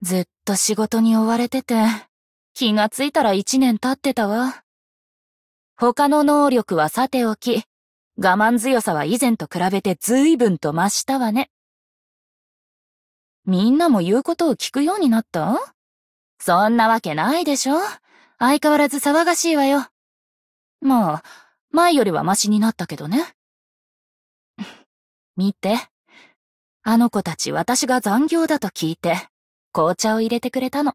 ずっと仕事に追われてて、気がついたら1年経ってたわ。他の能力はさておき、我慢強さは以前と比べて随分と増したわね。みんなも言うことを聞くようになった？そんなわけないでしょ。相変わらず騒がしいわよ。まあ、前よりはマシになったけどね。見て。あの子たち私が残業だと聞いて、紅茶を入れてくれたの。